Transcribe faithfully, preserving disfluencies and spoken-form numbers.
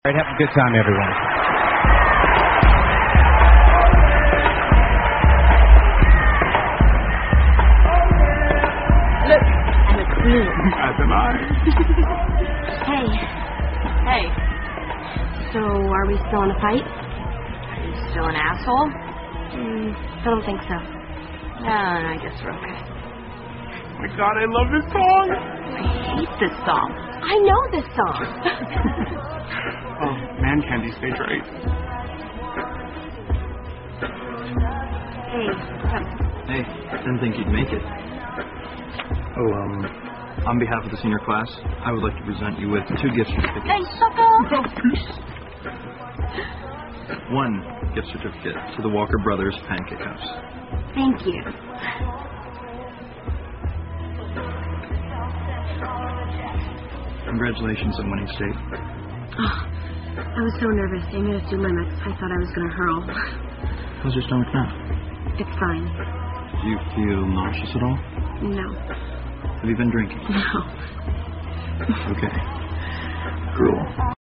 All right, have a good time, everyone. Look, I'm a queen. As am I. Hey. Hey. So, are we still in a fight? Are you still an asshole? Mm, I don't think so. No, I guess we're okay. Oh my God, I love this song. I hate this song. I know this song. Oh, man candy, stage right. Hey, come. Hey, didn't think you'd make it. Oh, um, on behalf of the senior class, I would like to present you with two gift certificates. Hey, sucker! One gift certificate to the Walker Brothers Pancake House. Thank you. Congratulations on winning state. Oh, I was so nervous. They made us do limits. I thought I was going to hurl. How's your stomach now? It's fine. Do you feel nauseous at all? No. Have you been drinking? No. Okay. Gruel.